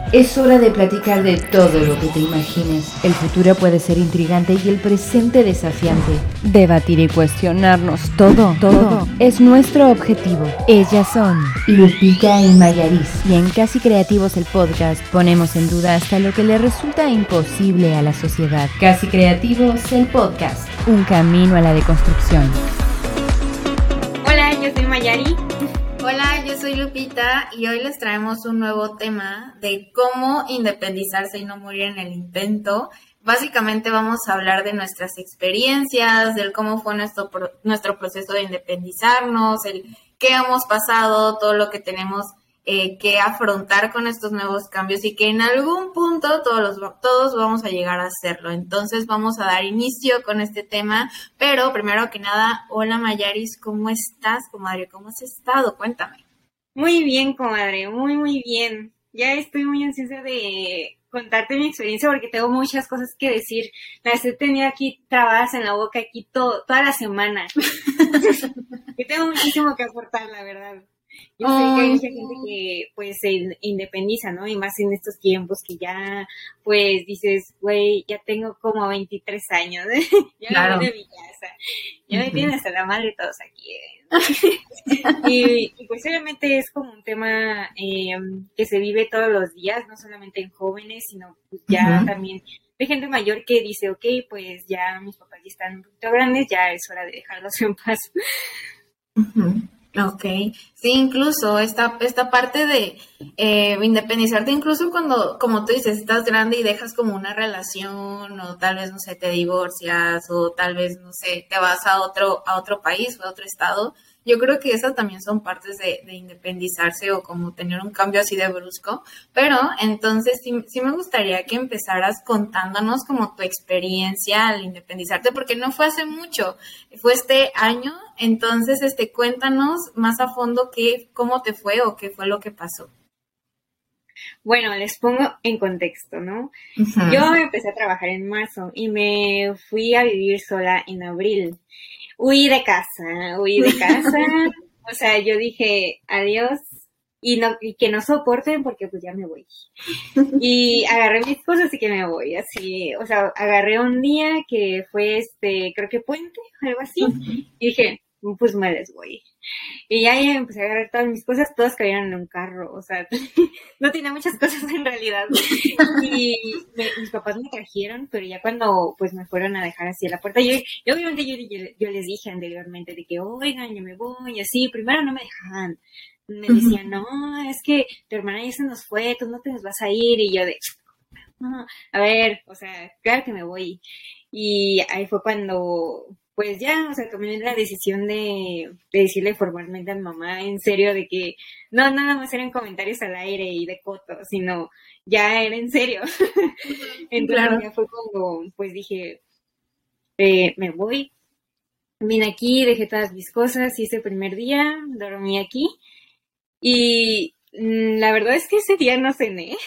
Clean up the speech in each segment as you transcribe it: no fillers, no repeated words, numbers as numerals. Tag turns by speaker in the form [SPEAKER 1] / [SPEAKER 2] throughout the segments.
[SPEAKER 1] Es hora de platicar de todo lo que te imagines. El futuro puede ser intrigante y el presente desafiante. Debatir y cuestionarnos todo es nuestro objetivo. Ellas son Lupita y Mayaris. Y en Casi Creativos, el podcast, ponemos en duda hasta lo que le resulta imposible a la sociedad. Casi Creativos, el podcast. Un camino a la deconstrucción.
[SPEAKER 2] Hola, yo soy Mayari.
[SPEAKER 3] Hola, yo soy Lupita y hoy les traemos un nuevo tema de cómo independizarse y no morir en el intento. Básicamente vamos a hablar de nuestras experiencias, del cómo fue nuestro proceso de independizarnos, el qué hemos pasado, todo lo que tenemos que afrontar con estos nuevos cambios y que en algún punto todos vamos a llegar a hacerlo. Entonces vamos a dar inicio con este tema, pero primero que nada, hola Mayaris, ¿cómo estás, comadre? ¿Cómo has estado? Cuéntame.
[SPEAKER 2] Muy bien, comadre, muy bien. Ya estoy muy ansiosa de contarte mi experiencia porque tengo muchas cosas que decir. Las he tenido aquí trabadas en la boca aquí toda la semana. Yo tengo muchísimo que aportar, la verdad. Yo sé que hay mucha gente que pues se independiza, ¿no? Y más en estos tiempos que ya pues dices, güey, ya tengo como 23 años, ¿eh? Ya
[SPEAKER 3] Claro.
[SPEAKER 2] me voy de mi casa, ya me tienen hasta la madre todos aquí, ¿eh? y pues obviamente es como un tema que se vive todos los días, no solamente en jóvenes, sino pues ya también de gente mayor que dice, ok, pues ya mis papás ya están un poquito grandes, ya es hora de dejarlos en paz.
[SPEAKER 3] Ok, sí, incluso esta parte de independizarte, incluso cuando, como tú dices, estás grande y dejas como una relación o tal vez, no sé, te divorcias o tal vez, no sé, te vas a otro país o a otro estado. Yo creo que esas también son partes de independizarse o como tener un cambio así de brusco, pero entonces sí me gustaría que empezaras contándonos como tu experiencia al independizarte, porque no fue hace mucho, fue este año. Entonces, cuéntanos más a fondo cómo te fue o qué fue lo que pasó.
[SPEAKER 2] Bueno, les pongo en contexto, ¿no?
[SPEAKER 3] Uh-huh.
[SPEAKER 2] Yo empecé a trabajar en marzo y me fui a vivir sola en abril. Huí de casa. O sea, yo dije adiós y que no soporten porque pues ya me voy. Y agarré mis cosas y que me voy, así, o sea, agarré un día que fue creo que puente, algo así, y dije, pues me les voy. Y ya empecé a agarrar todas mis cosas, todas cayeron en un carro, o sea, no tenía muchas cosas en realidad. Y mis papás me trajeron, pero ya cuando pues me fueron a dejar así a la puerta, yo obviamente yo les dije anteriormente de que, oigan, yo me voy, así, primero no me dejaban. Me decían, no, es que tu hermana ya se nos fue, tú no te nos vas a ir, y yo de, no, a ver, o sea, claro que me voy. Y ahí fue cuando, pues ya, o sea, tomé la decisión de decirle formalmente a mi mamá, en serio, de que no, nada más eran comentarios al aire y de coto, sino ya era en serio. Entonces claro. Ya fue cuando, pues dije, me voy, vine aquí, dejé todas mis cosas, y ese primer día dormí aquí. Y la verdad es que ese día no cené,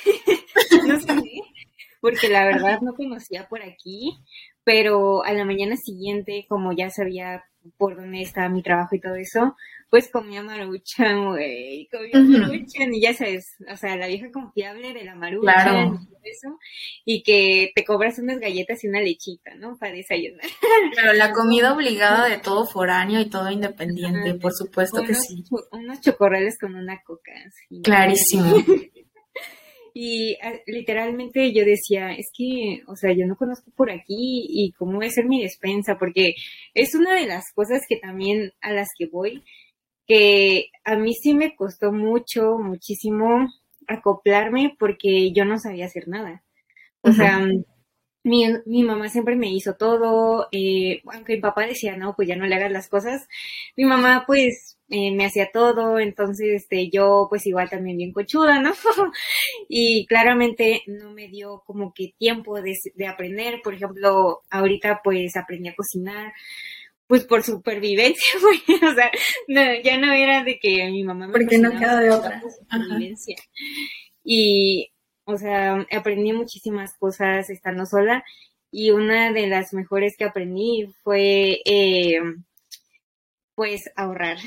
[SPEAKER 2] porque la verdad no conocía por aquí, pero a la mañana siguiente, como ya sabía por dónde estaba mi trabajo y todo eso, pues comía Maruchan, güey, Maruchan, y ya sabes, o sea, la vieja confiable de la Maruchan, claro. Y todo eso, y que te cobras unas galletas y una lechita, ¿no? Para desayunar.
[SPEAKER 3] Pero la comida obligada de todo foráneo y todo independiente, por supuesto que sí.
[SPEAKER 2] Unos chocorreles con una coca. ¿Sí?
[SPEAKER 3] Clarísimo.
[SPEAKER 2] Y literalmente yo decía, es que, o sea, yo no conozco por aquí y cómo voy a hacer mi despensa, porque es una de las cosas que también a las que voy, que a mí sí me costó muchísimo acoplarme porque yo no sabía hacer nada. O sea, mi mamá siempre me hizo todo, aunque mi papá decía, no, pues ya no le hagas las cosas, mi mamá pues me hacía todo, entonces yo pues igual también bien cochuda, ¿no? Y claramente no me dio como que tiempo de aprender. Por ejemplo, ahorita pues aprendí a cocinar, pues por supervivencia, güey. O sea, no, ya no era de que mi mamá me
[SPEAKER 3] porque no queda de otra.
[SPEAKER 2] Por supervivencia. Y, o sea, aprendí muchísimas cosas estando sola, y una de las mejores que aprendí fue Pues ahorrar.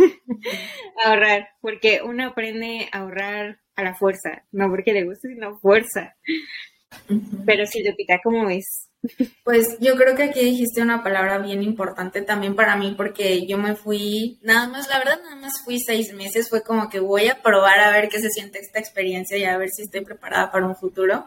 [SPEAKER 2] Ahorrar, porque uno aprende a ahorrar a la fuerza, no porque le guste, sino fuerza. Pero sí, Lupita, ¿cómo ves?
[SPEAKER 3] Pues yo creo que aquí dijiste una palabra bien importante también para mí, porque yo me fui, nada más, la verdad, nada más fui 6 meses, fue como que voy a probar a ver qué se siente esta experiencia y a ver si estoy preparada para un futuro.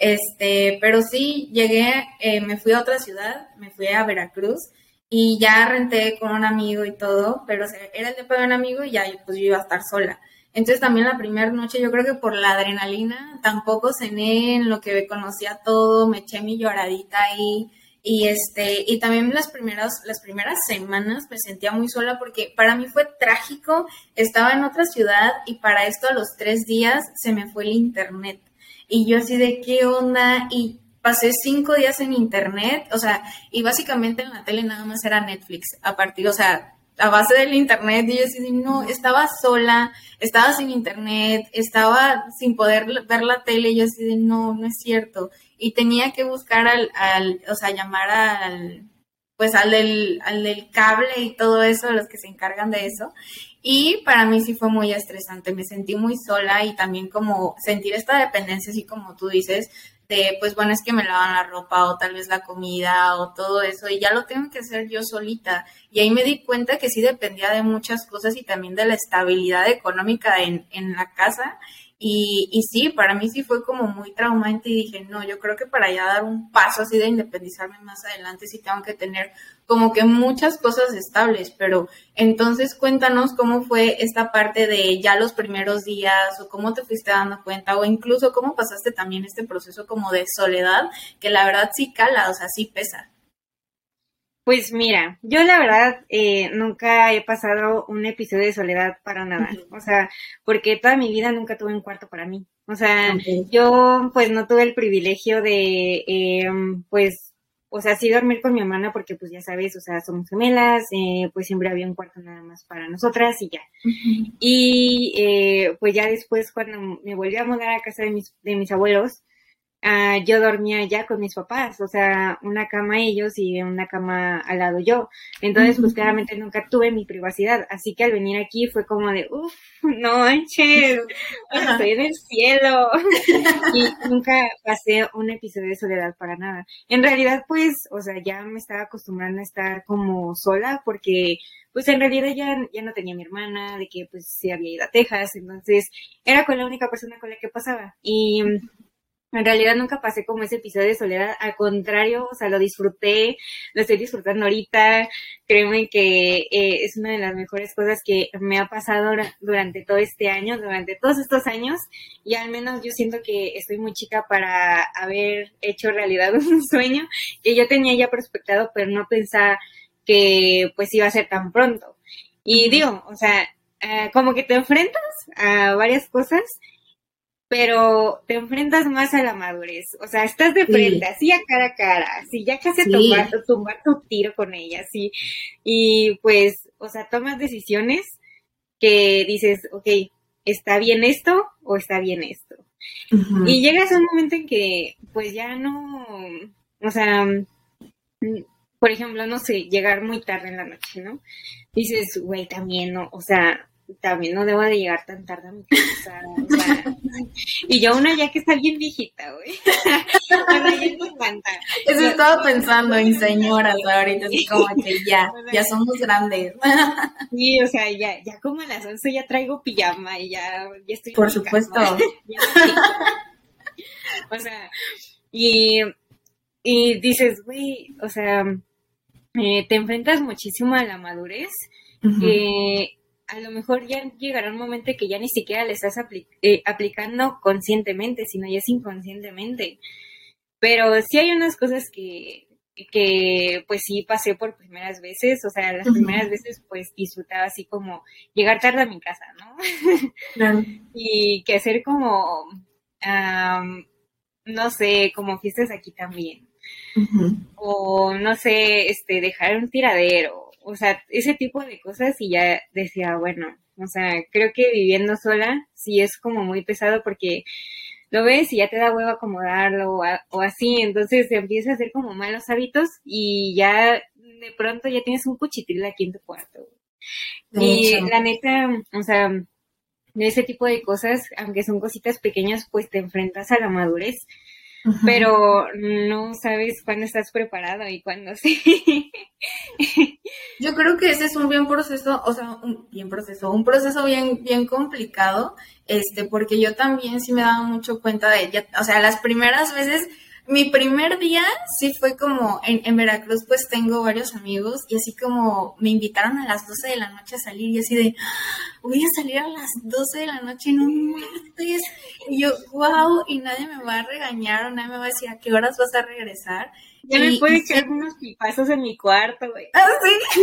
[SPEAKER 3] Pero sí, llegué, me fui a otra ciudad, me fui a Veracruz y ya renté con un amigo y todo, pero o sea, era el depa de un amigo y ya pues yo iba a estar sola. Entonces también la primera noche yo creo que por la adrenalina tampoco cené en lo que conocía todo, me eché mi lloradita ahí y también las primeras semanas me sentía muy sola porque para mí fue trágico, estaba en otra ciudad y para esto a los 3 días se me fue el internet y yo así de qué onda y pasé 5 días en internet, o sea, y básicamente en la tele nada más era Netflix, a partir, o sea, a base del internet, y yo así, no, estaba sola, estaba sin internet, estaba sin poder ver la tele, y yo así de, no, no es cierto. Y tenía que buscar o sea, llamar pues al del cable y todo eso, los que se encargan de eso. Y para mí sí fue muy estresante, me sentí muy sola y también como sentir esta dependencia, así como tú dices, de, pues bueno, es que me lavan la ropa o tal vez la comida o todo eso y ya lo tengo que hacer yo solita. Y ahí me di cuenta que sí dependía de muchas cosas y también de la estabilidad económica en la casa. Y sí, para mí sí fue como muy traumante y dije, no, yo creo que para ya dar un paso así de independizarme más adelante sí tengo que tener como que muchas cosas estables, pero entonces cuéntanos cómo fue esta parte de ya los primeros días o cómo te fuiste dando cuenta o incluso cómo pasaste también este proceso como de soledad, que la verdad sí cala, o sea, sí pesa.
[SPEAKER 2] Pues mira, yo la verdad nunca he pasado un episodio de soledad para nada, o sea, porque toda mi vida nunca tuve un cuarto para mí, o sea,
[SPEAKER 3] Okay.
[SPEAKER 2] yo pues no tuve el privilegio de, pues, o sea, sí dormir con mi hermana porque pues ya sabes, o sea, somos gemelas, pues siempre había un cuarto nada más para nosotras y ya.
[SPEAKER 3] Ujú.
[SPEAKER 2] Y pues ya después cuando me volví a mudar a casa de mis abuelos, yo dormía ya con mis papás, o sea, una cama ellos y una cama al lado yo. Entonces, pues
[SPEAKER 3] Ujú.
[SPEAKER 2] claramente nunca tuve mi privacidad. Así que al venir aquí fue como de, uff, no manches, o sea,
[SPEAKER 3] Ajá.
[SPEAKER 2] estoy en el cielo. Y nunca pasé un episodio de soledad para nada. En realidad, pues, o sea, ya me estaba acostumbrando a estar como sola porque, pues en realidad ya no tenía mi hermana, de que pues se había ido a Texas, entonces era con la única persona con la que pasaba. Y en realidad nunca pasé como ese episodio de soledad, al contrario, o sea, lo disfruté, lo estoy disfrutando ahorita, créeme que es una de las mejores cosas que me ha pasado durante todo este año, durante todos estos años, y al menos yo siento que estoy muy chica para haber hecho realidad un sueño que yo tenía ya prospectado, pero no pensaba que pues iba a ser tan pronto. Y
[SPEAKER 3] Ujú.
[SPEAKER 2] digo, o sea, como que te enfrentas a varias cosas pero te enfrentas más a la madurez. O sea, estás de frente,
[SPEAKER 3] Sí,
[SPEAKER 2] así a cara, así ya casi a tumbar,
[SPEAKER 3] sí.
[SPEAKER 2] tumbar tu tiro con ella, así. Y pues, o sea, tomas decisiones que dices, ok, ¿está bien esto o está bien esto?
[SPEAKER 3] Ujú.
[SPEAKER 2] Y llegas a un momento en que, pues ya no, o sea, por ejemplo, no sé, llegar muy tarde en la noche, ¿no? Dices, güey, también no, o sea, también no debo de llegar tan tarde a mi casa, o sea, y yo una ya que está bien viejita, güey. O sea, ya no aguanta.
[SPEAKER 3] Eso
[SPEAKER 2] No,
[SPEAKER 3] estaba
[SPEAKER 2] no,
[SPEAKER 3] pensando
[SPEAKER 2] no
[SPEAKER 3] en
[SPEAKER 2] debo estar
[SPEAKER 3] señoras
[SPEAKER 2] así.
[SPEAKER 3] ahorita, así como que ya,
[SPEAKER 2] O
[SPEAKER 3] ya
[SPEAKER 2] sea,
[SPEAKER 3] somos grandes.
[SPEAKER 2] sí, o sea, ya como a las 11 ya traigo pijama y ya estoy en
[SPEAKER 3] Por
[SPEAKER 2] mi cama,
[SPEAKER 3] supuesto.
[SPEAKER 2] ya me chequeé. O sea, y, y dices, güey, o sea, te enfrentas muchísimo a la madurez
[SPEAKER 3] Ujú.
[SPEAKER 2] que a lo mejor ya llegará un momento que ya ni siquiera le estás aplicando conscientemente, sino ya es inconscientemente. Pero sí hay unas cosas que pues sí pasé por primeras veces, o sea, las primeras
[SPEAKER 3] Ujú.
[SPEAKER 2] veces pues disfrutaba así como llegar tarde a mi casa, ¿no?
[SPEAKER 3] Claro.
[SPEAKER 2] Y que hacer como, am, no sé, como fiestas aquí también.
[SPEAKER 3] Ujú.
[SPEAKER 2] O no sé, dejar un tiradero, o sea, ese tipo de cosas y ya decía, bueno, o sea, creo que viviendo sola sí es como muy pesado porque lo ves y ya te da huevo acomodarlo o así, entonces te empieza a hacer como malos hábitos y ya de pronto ya tienes un cuchitril aquí en tu cuarto.
[SPEAKER 3] De
[SPEAKER 2] Y
[SPEAKER 3] hecho.
[SPEAKER 2] la neta, o sea, de ese tipo de cosas, aunque son cositas pequeñas, pues te enfrentas a la madurez,
[SPEAKER 3] Ujú.
[SPEAKER 2] pero no sabes cuándo estás preparado y cuándo sí.
[SPEAKER 3] Yo creo que ese es un bien proceso, o sea, un proceso bien complicado, porque yo también sí me daba mucho cuenta de, o sea, las primeras veces, mi primer día sí fue como, en Veracruz pues tengo varios amigos y así como me invitaron a las 12 de la noche a salir y así de, voy a salir a las 12 de la noche en un martes, y yo, wow, y nadie me va a regañar o nadie me va a decir a qué horas vas a regresar,
[SPEAKER 2] Ya me puedo
[SPEAKER 3] y
[SPEAKER 2] echar
[SPEAKER 3] sí,
[SPEAKER 2] unos pipazos en mi cuarto, güey.
[SPEAKER 3] así.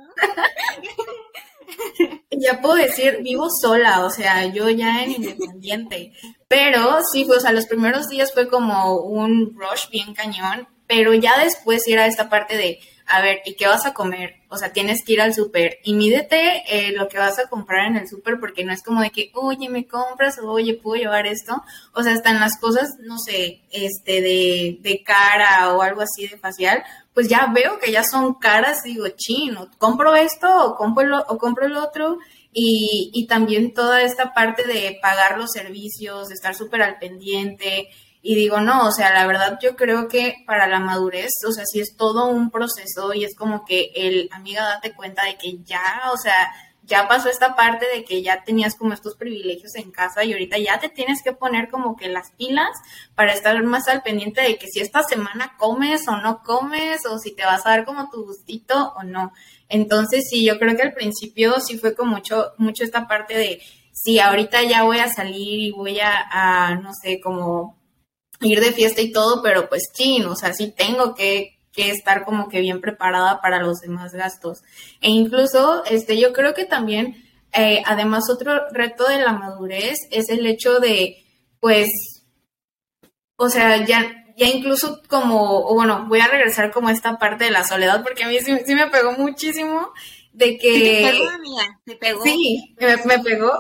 [SPEAKER 3] Ya puedo decir, vivo sola, o sea, yo ya en independiente. Pero sí, fue, o sea, los primeros días fue como un rush bien cañón, pero ya después sí era esta parte de, a ver, ¿y qué vas a comer? O sea, tienes que ir al súper y mídete lo que vas a comprar en el súper, porque no es como de que, oye, me compras, o oye, puedo llevar esto. O sea, están las cosas, no sé, de cara o algo así de facial, pues ya veo que ya son caras, digo, chino, compro esto o compro el otro, y también toda esta parte de pagar los servicios, de estar súper al pendiente, y digo, no, o sea, la verdad yo creo que para la madurez, o sea, sí es todo un proceso y es como que amiga, date cuenta de que ya, o sea, ya pasó esta parte de que ya tenías como estos privilegios en casa y ahorita ya te tienes que poner como que las pilas para estar más al pendiente de que si esta semana comes o no comes o si te vas a dar como tu gustito o no. Entonces sí, yo creo que al principio sí fue con mucho esta parte de, sí, ahorita ya voy a salir y voy no sé, como ir de fiesta y todo, pero pues chin, o sea, sí tengo que estar como que bien preparada para los demás gastos. E incluso, yo creo que también, además, otro reto de la madurez es el hecho de, pues, o sea, ya incluso como, o bueno, voy a regresar como a esta parte de la soledad, porque a mí sí me pegó muchísimo de
[SPEAKER 2] Sí te pegó,
[SPEAKER 3] que,
[SPEAKER 2] amiga, te pegó.
[SPEAKER 3] sí, me pegó.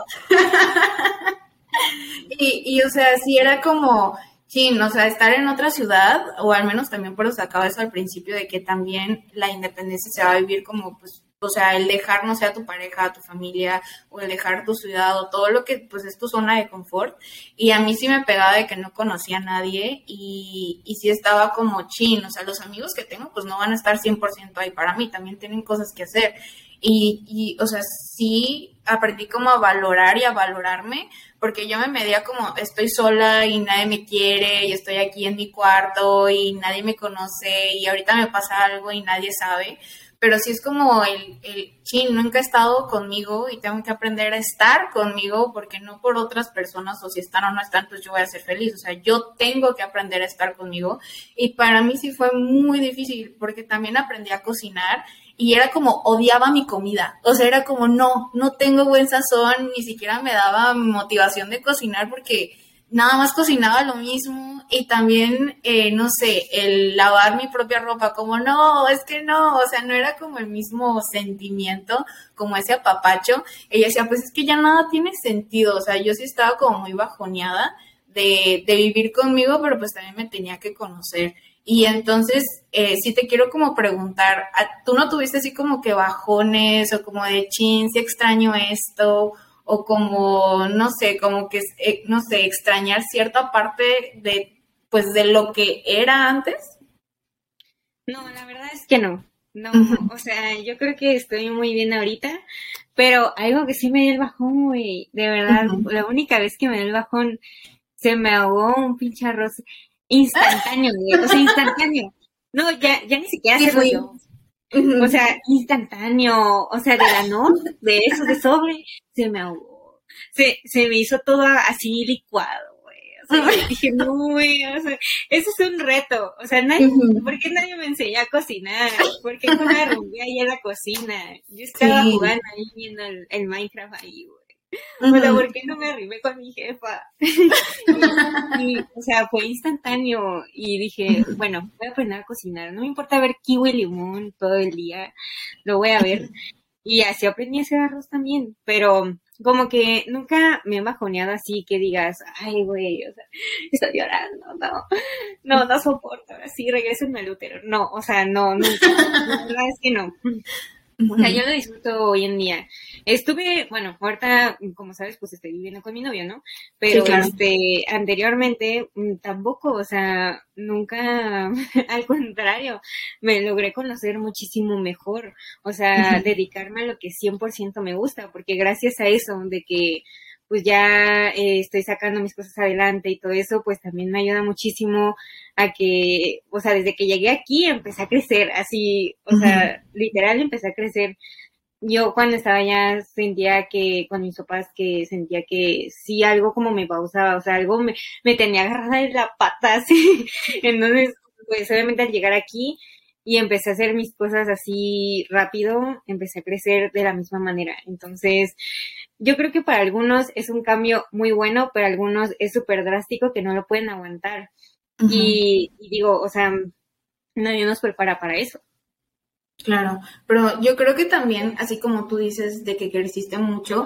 [SPEAKER 3] O sea, sí era como, sí, o sea, estar en otra ciudad, o al menos también por eso sacaba eso al principio, de que también la independencia se va a vivir como, pues, o sea, el dejar, no sé, a tu pareja, a tu familia, o el dejar tu ciudad, o todo lo que, pues, es tu zona de confort. Y a mí sí me pegaba de que no conocía a nadie, y sí estaba como chin, o sea, los amigos que tengo, pues, no van a estar 100% ahí para mí, también tienen cosas que hacer. O sea, sí aprendí como a valorar y a valorarme, porque yo me medía como estoy sola y nadie me quiere y estoy aquí en mi cuarto y nadie me conoce y ahorita me pasa algo y nadie sabe, pero sí es como chin, nunca he estado conmigo y tengo que aprender a estar conmigo, porque no por otras personas, o si están o no están, pues yo voy a ser feliz, o sea, yo tengo que aprender a estar conmigo. Y para mí sí fue muy difícil, porque también aprendí a cocinar y era como odiaba mi comida, o sea, era como no tengo buen sazón, ni siquiera me daba motivación de cocinar porque nada más cocinaba lo mismo. Y también, no sé, el lavar mi propia ropa, como no, es que no, o sea, no era como el mismo sentimiento, como ese apapacho. Ella decía, pues es que ya nada tiene sentido, o sea, yo sí estaba como muy bajoneada de vivir conmigo, pero pues también me tenía que conocer. Y entonces, sí te quiero como preguntar, ¿tú no tuviste así como que bajones o como de chin, si extraño esto? O como, no sé, como que, no sé, extrañar cierta parte pues, de lo que era antes.
[SPEAKER 2] No, la verdad es que no. No,
[SPEAKER 3] Uh-huh.
[SPEAKER 2] o sea, yo creo que estoy muy bien ahorita, pero algo que sí me dio el bajón, güey, de verdad,
[SPEAKER 3] Uh-huh.
[SPEAKER 2] la única vez que me dio el bajón, se me ahogó un pinche arroz instantáneo, güey, o sea, instantáneo. No, ya ni siquiera
[SPEAKER 3] Sí,
[SPEAKER 2] hacerlo
[SPEAKER 3] fui.
[SPEAKER 2] yo. O
[SPEAKER 3] Uh-huh.
[SPEAKER 2] sea, instantáneo, o sea, de la noche, de esos de sobre, se me ahogó. Se me hizo todo así licuado, güey. O sea, yo dije, no, güey, o sea, eso es un reto. O sea, ¿por qué nadie me enseñó a cocinar? ¿Por qué no me arrumbé ahí en la cocina? Yo estaba
[SPEAKER 3] Sí.
[SPEAKER 2] jugando ahí viendo el Minecraft ahí, güey. O sea,
[SPEAKER 3] Uh-huh.
[SPEAKER 2] ¿por qué no me arrimé con mi jefa? O sea, fue instantáneo y dije, bueno, voy a aprender a cocinar. No me importa ver kiwi y limón todo el día, lo voy a ver. Y así aprendí a hacer arroz también, pero como que nunca me he bajoneado así que digas, ay, güey, o sea, estoy llorando, no soporto, así regresenme al útero. No, o sea, no, nunca. La verdad es que no. O sea, yo lo disfruto hoy en día. Bueno, ahorita, como sabes, pues estoy viviendo con mi novio, ¿no? Pero
[SPEAKER 3] Sí, claro.
[SPEAKER 2] Anteriormente tampoco, o sea, nunca, al contrario, me logré conocer muchísimo mejor. O sea, dedicarme a lo que 100% me gusta, porque gracias a eso, de que pues ya estoy sacando mis cosas adelante y todo eso, pues también me ayuda muchísimo a que, o sea, desde que llegué aquí empecé a crecer, así, o sea, literal empecé a crecer. Yo cuando estaba allá sentía que, con mis papás, que sentía que sí algo como me pausaba, o sea, algo me tenía agarrada en la pata, así. Entonces, pues obviamente al llegar aquí y empecé a hacer mis cosas así rápido, empecé a crecer de la misma manera. Entonces, yo creo que para algunos es un cambio muy bueno, pero algunos es súper drástico que no lo pueden aguantar. Y digo, o sea, nadie nos prepara para eso.
[SPEAKER 3] Claro, pero yo creo que también, así como tú dices de que creciste mucho,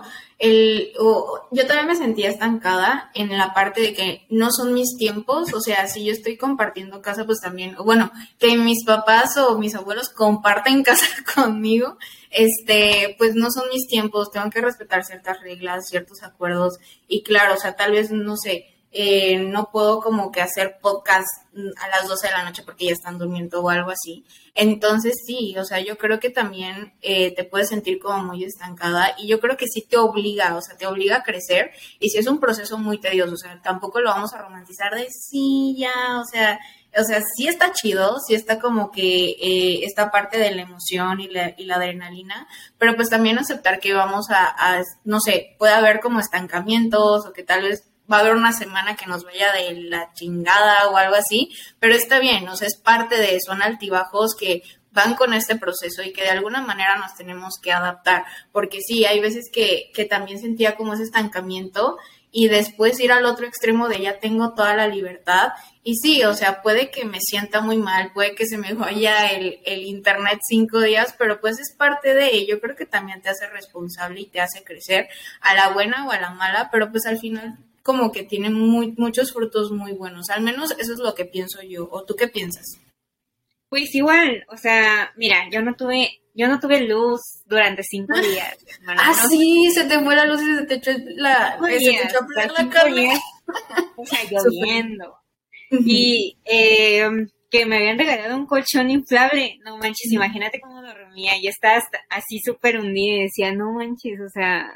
[SPEAKER 3] yo también me sentía estancada en la parte de que no son mis tiempos, o sea, si yo estoy compartiendo casa, pues también, bueno, que mis papás o mis abuelos comparten casa conmigo, pues no son mis tiempos, tengo que respetar ciertas reglas, ciertos acuerdos, y claro, o sea, tal vez, no sé, no puedo como que hacer podcast a las 12 de la noche porque ya están durmiendo o algo así. Entonces sí, o sea, yo creo que también te puedes sentir como muy estancada y yo creo que sí te obliga, o sea, te obliga a crecer y sí es un proceso muy tedioso, o sea, tampoco lo vamos a romantizar de sí, ya, o sea, sí está chido, sí está como que esta parte de la emoción y la adrenalina, pero pues también aceptar que vamos no sé, puede haber como estancamientos o que tal vez va a haber una semana que nos vaya de la chingada o algo así, pero está bien, o sea, es parte son altibajos que van con este proceso y que de alguna manera nos tenemos que adaptar, porque sí, hay veces que también sentía como ese estancamiento y después ir al otro extremo de ya tengo toda la libertad y sí, o sea, puede que me sienta muy mal, puede que se me vaya el internet 5 días, pero pues es parte de ello, creo que también te hace responsable y te hace crecer a la buena o a la mala, pero pues al final como que tiene muchos frutos muy buenos. Al menos eso es lo que pienso yo. ¿O tú qué piensas?
[SPEAKER 2] Pues igual, o sea, mira, yo no tuve luz durante 5 días, hermana. No
[SPEAKER 3] Sí, se te fue la luz y se te echó se te echó a perder la carne.
[SPEAKER 2] Días, o sea, lloviendo. Y que me habían regalado un colchón inflable. No manches, imagínate cómo dormía. Y estaba así súper hundida y decía, no manches, o sea,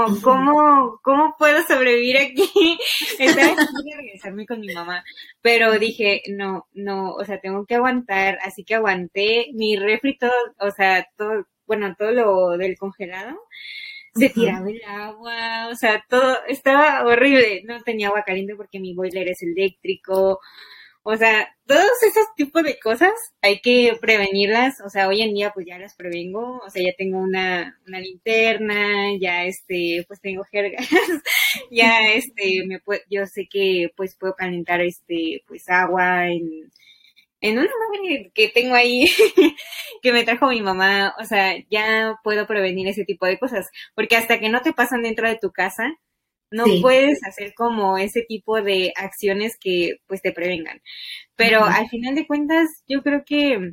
[SPEAKER 2] ¿cómo puedo sobrevivir aquí? Estaba de regresarme con mi mamá, pero dije, no, o sea, tengo que aguantar, así que aguanté mi refri todo, o sea, todo, bueno, todo lo del congelado, se tiraba el agua, o sea, todo estaba horrible, no tenía agua caliente porque mi boiler es eléctrico, o sea, todos esos tipos de cosas hay que prevenirlas, o sea, hoy en día pues ya las prevengo, o sea, ya tengo una linterna, ya pues tengo jergas, ya yo sé que pues puedo calentar pues agua en una madre que tengo ahí que me trajo mi mamá, o sea, ya puedo prevenir ese tipo de cosas, porque hasta que no te pasan dentro de tu casa, no puedes hacer como ese tipo de acciones que pues te prevengan. Pero al final de cuentas, yo creo que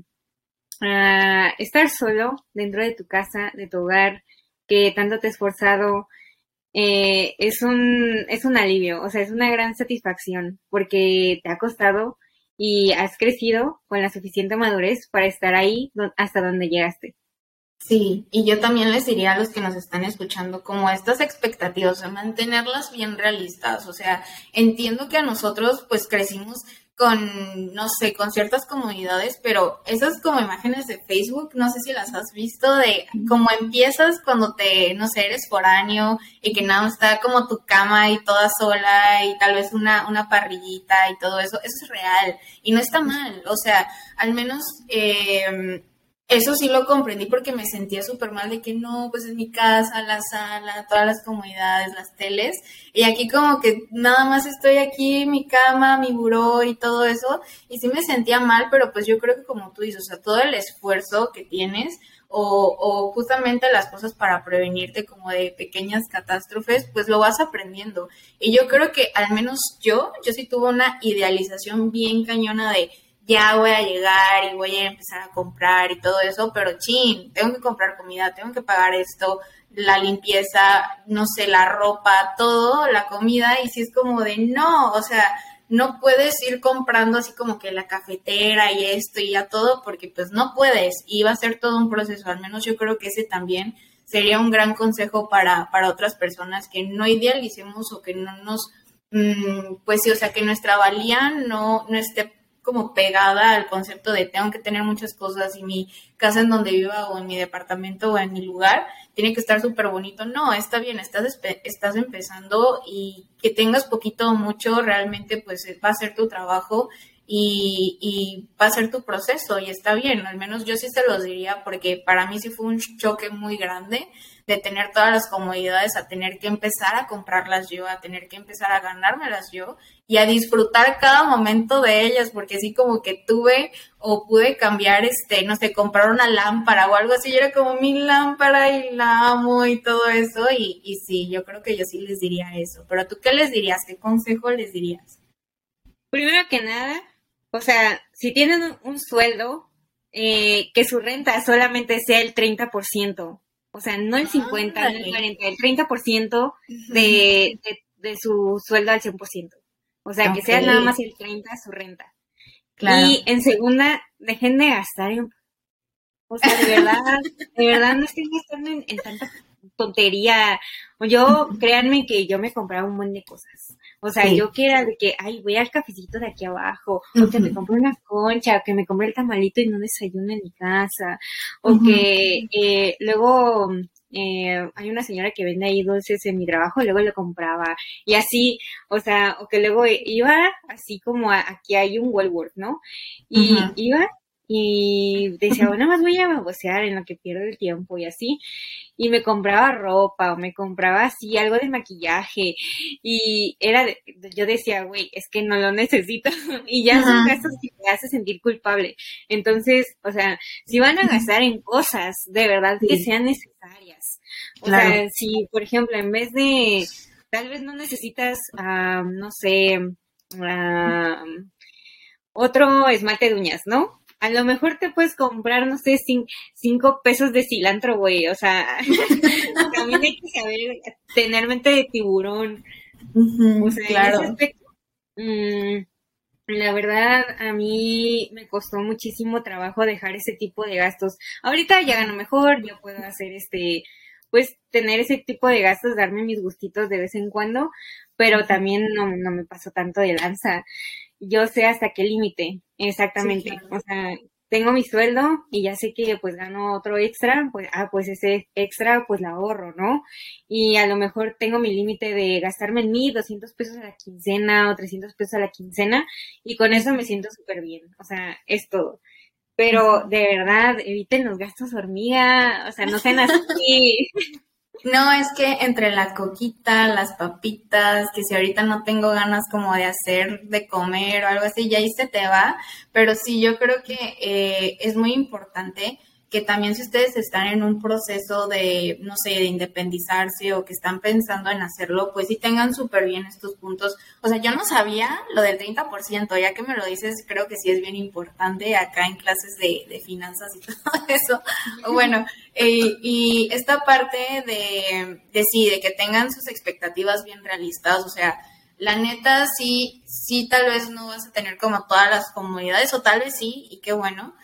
[SPEAKER 2] estar solo dentro de tu casa, de tu hogar, que tanto te has esforzado, es un alivio, o sea, es una gran satisfacción porque te ha costado y has crecido con la suficiente madurez para estar ahí hasta donde llegaste.
[SPEAKER 3] Sí, y yo también les diría a los que nos están escuchando como estas expectativas, o sea, mantenerlas bien realistas, o sea, entiendo que a nosotros pues crecimos con, no sé, con ciertas comodidades, pero esas como imágenes de Facebook, no sé si las has visto, de cómo empiezas cuando no sé, eres foráneo y que nada, está como tu cama y toda sola y tal vez una parrillita y todo eso, eso es real y no está mal, o sea, al menos eso sí lo comprendí porque me sentía súper mal de que no, pues en mi casa, la sala, todas las comodidades, las teles, y aquí como que nada más estoy aquí en mi cama, mi buró y todo eso, y sí me sentía mal, pero pues yo creo que como tú dices, o sea, todo el esfuerzo que tienes o justamente las cosas para prevenirte como de pequeñas catástrofes, pues lo vas aprendiendo. Y yo creo que al menos yo sí tuve una idealización bien cañona de ya voy a llegar y voy a empezar a comprar y todo eso, pero tengo que comprar comida, tengo que pagar esto, la limpieza, no sé, la ropa, todo, la comida, y si es como de no, o sea, no puedes ir comprando así como que la cafetera y esto y ya todo, porque pues no puedes, y va a ser todo un proceso. Al menos yo creo que ese también sería un gran consejo para otras personas, que no idealicemos o que no nos, pues sí, o sea, que nuestra valía no esté como pegada al concepto de tengo que tener muchas cosas y mi casa en donde viva o en mi departamento o en mi lugar tiene que estar súper bonito. No, está bien, estás empezando, y que tengas poquito o mucho realmente pues va a ser tu trabajo y va a ser tu proceso, y está bien. Al menos yo sí se los diría, porque para mí sí fue un choque muy grande de tener todas las comodidades a tener que empezar a comprarlas yo, a tener que empezar a ganármelas yo y a disfrutar cada momento de ellas, porque sí como que tuve o pude cambiar, no sé, comprar una lámpara o algo así, yo era como mi lámpara y la amo y todo eso, y sí, yo creo que yo sí les diría eso. Pero ¿tú qué les dirías? ¿Qué consejo les dirías?
[SPEAKER 2] Primero que nada, o sea, si tienen un sueldo, que su renta solamente sea el 30%, o sea, no el 50%, no el 40%, el 30% de su sueldo al 100%. O sea, que sea nada más el 30% su renta. Claro. Y en segunda, dejen de gastar o sea, de verdad no estén gastando en tanta tontería. Yo, créanme que yo me compraba un montón de cosas. O sea, yo que era de que, ay, voy al cafecito de aquí abajo, o que me compro una concha, o que me compré el tamalito y no desayuno en mi casa, o que luego hay una señora que vende ahí dulces en mi trabajo y luego lo compraba, y así, o sea, o que luego iba así como aquí hay un Walmart, ¿no? Y iba y decía, bueno, más voy a babosear en lo que pierdo el tiempo y así, y me compraba ropa o me compraba así algo de maquillaje, y yo decía, güey, es que no lo necesito, y ya son gastos que te hace sentir culpable. Entonces, o sea, si van a gastar en cosas de verdad que sean necesarias, o sea, si por ejemplo en vez de, tal vez no necesitas, no sé, otro esmalte de uñas, ¿no? A lo mejor te puedes comprar, no sé, 5 pesos de cilantro, güey. O sea, también hay que saber tener mente de tiburón. O sea, claro. En ese aspecto, la verdad, a mí me costó muchísimo trabajo dejar ese tipo de gastos. Ahorita ya gano mejor, ya puedo hacer pues tener ese tipo de gastos, darme mis gustitos de vez en cuando, pero también no me paso tanto de lanza. Yo sé hasta qué límite, exactamente. Sí, claro. O sea, tengo mi sueldo y ya sé que pues gano otro extra, pues ese extra pues la ahorro, ¿no? Y a lo mejor tengo mi límite de gastarme en 200 pesos a la quincena o 300 pesos a la quincena, y con eso me siento súper bien. O sea, es todo. Pero de verdad, eviten los gastos hormiga, o sea, no sean así.
[SPEAKER 3] No, es que entre la coquita, las papitas, que si ahorita no tengo ganas como de hacer, de comer o algo así, ya ahí se te va. Pero sí, yo creo que es muy importante que también, si ustedes están en un proceso de, no sé, de independizarse o que están pensando en hacerlo, pues sí tengan súper bien estos puntos. O sea, yo no sabía lo del 30%, ya que me lo dices, creo que sí es bien importante acá en clases de finanzas y todo eso. Bueno, y esta parte de que tengan sus expectativas bien realistas, o sea, la neta sí tal vez no vas a tener como todas las comodidades, o tal vez sí, y qué bueno.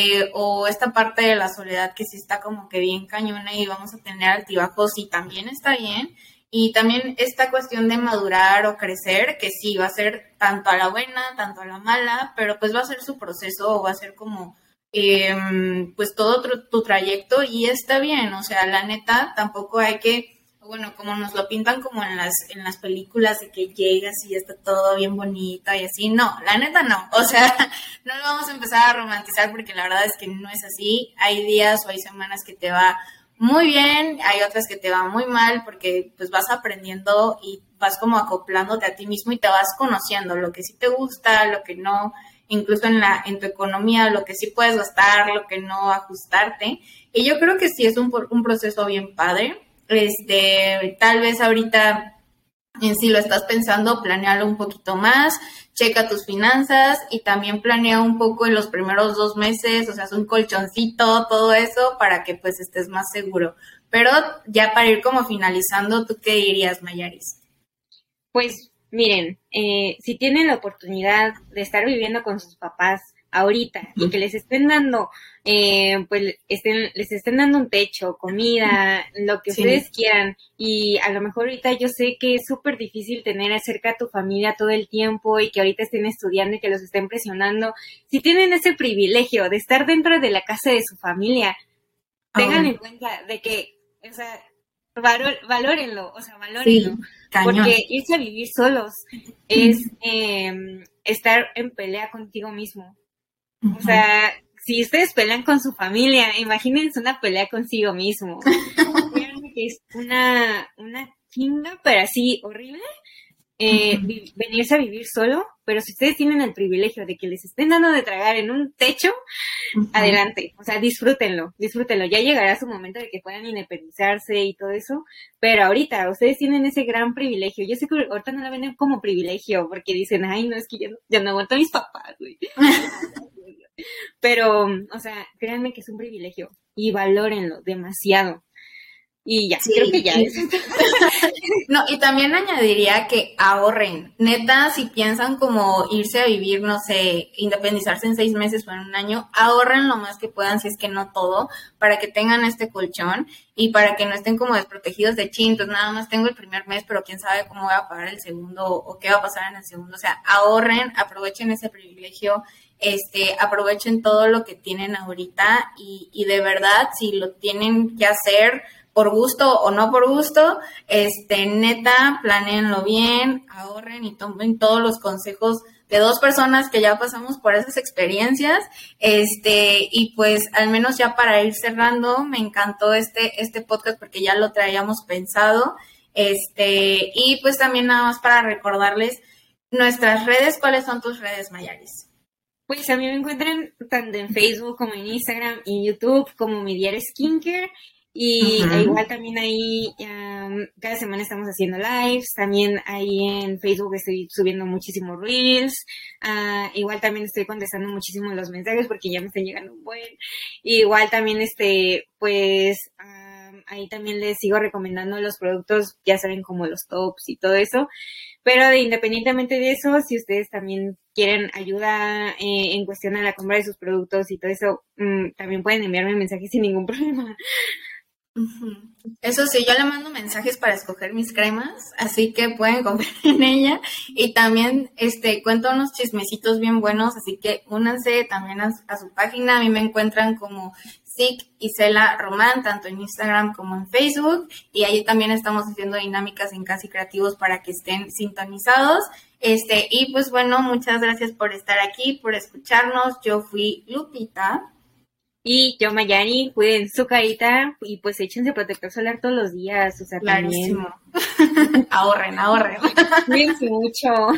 [SPEAKER 3] O esta parte de la soledad que sí está como que bien cañona y vamos a tener altibajos, y también está bien. Y también esta cuestión de madurar o crecer, que sí va a ser tanto a la buena, tanto a la mala, pero pues va a ser su proceso, o va a ser como pues todo tu trayecto, y está bien. O sea, la neta tampoco hay que, bueno, como nos lo pintan como en las películas, de que llegas y está todo bien bonito y así. No, la neta no. O sea, no lo vamos a empezar a romantizar, porque la verdad es que no es así. Hay días o hay semanas que te va muy bien, hay otras que te va muy mal, porque pues vas aprendiendo y vas como acoplándote a ti mismo y te vas conociendo lo que sí te gusta, lo que no, incluso en tu economía, lo que sí puedes gastar, lo que no, ajustarte. Y yo creo que sí es un proceso bien padre. Tal vez ahorita Si lo estás pensando, planéalo un poquito más, checa tus finanzas y también planea un poco en los primeros 2 meses, o sea, es un colchoncito, todo eso, para que pues estés más seguro. Pero ya para ir como finalizando, ¿tú qué dirías, Mayaris?
[SPEAKER 2] Pues miren, si tienen la oportunidad de estar viviendo con sus papás ahorita y que les estén dando, les estén dando un techo, comida, lo que ustedes quieran, y a lo mejor ahorita yo sé que es súper difícil tener cerca a tu familia todo el tiempo y que ahorita estén estudiando y que los estén presionando. Si tienen ese privilegio de estar dentro de la casa de su familia, tengan en cuenta de que, o sea, valórenlo, valórenlo. Sí, porque irse a vivir solos es estar en pelea contigo mismo. O sea, si ustedes pelean con su familia, imagínense una pelea consigo mismo. Créanme que es una chinga, pero así horrible. Venirse a vivir solo, pero si ustedes tienen el privilegio de que les estén dando de tragar en un techo, adelante, o sea, disfrútenlo, ya llegará su momento de que puedan independizarse y todo eso, pero ahorita ustedes tienen ese gran privilegio. Yo sé que ahorita no la ven como privilegio, porque dicen, ay, no, es que ya no aguanto a mis papás, güey. Pero, o sea, créanme que es un privilegio y valórenlo demasiado. Y ya, creo que ya es.
[SPEAKER 3] No, y también añadiría que ahorren. Neta, si piensan como irse a vivir, no sé, independizarse en 6 meses o en un año, ahorren lo más que puedan, si es que no todo, para que tengan este colchón y para que no estén como desprotegidos de chin, pues nada más tengo el primer mes, pero quién sabe cómo voy a pagar el segundo o qué va a pasar en el segundo. O sea, ahorren, aprovechen ese privilegio, aprovechen todo lo que tienen ahorita y de verdad, si lo tienen que hacer por gusto o no por gusto, neta, planéenlo bien, ahorren y tomen todos los consejos de 2 personas que ya pasamos por esas experiencias, y pues al menos ya para ir cerrando, me encantó este podcast porque ya lo traíamos pensado, y pues también nada más para recordarles nuestras redes. ¿Cuáles son tus redes, Mayaris?
[SPEAKER 2] Pues a mí me encuentran tanto en Facebook como en Instagram y YouTube como Mi Diario Skincare. Y igual también ahí cada semana estamos haciendo lives, también ahí en Facebook estoy subiendo muchísimos reels, igual también estoy contestando muchísimo los mensajes porque ya me están llegando un buen, igual también pues ahí también les sigo recomendando los productos, ya saben, como los tops y todo eso, pero independientemente de eso, si ustedes también quieren ayuda en cuestión a la compra de sus productos y todo eso, también pueden enviarme mensajes sin ningún problema.
[SPEAKER 3] Eso sí, yo le mando mensajes para escoger mis cremas, así que pueden confiar en ella. Y también cuento unos chismecitos bien buenos, así que únanse también a su página. A mí me encuentran como SIC Isela Román, tanto en Instagram como en Facebook. Y ahí también estamos haciendo dinámicas en Casi Creativos para que estén sintonizados. Y pues bueno, muchas gracias por estar aquí, por escucharnos. Yo fui Lupita.
[SPEAKER 2] Y yo, Mayari, cuiden su carita y pues échense protector solar todos los días, o sea,
[SPEAKER 3] clarísimo. También. Ahorren.
[SPEAKER 2] Cuídense mucho.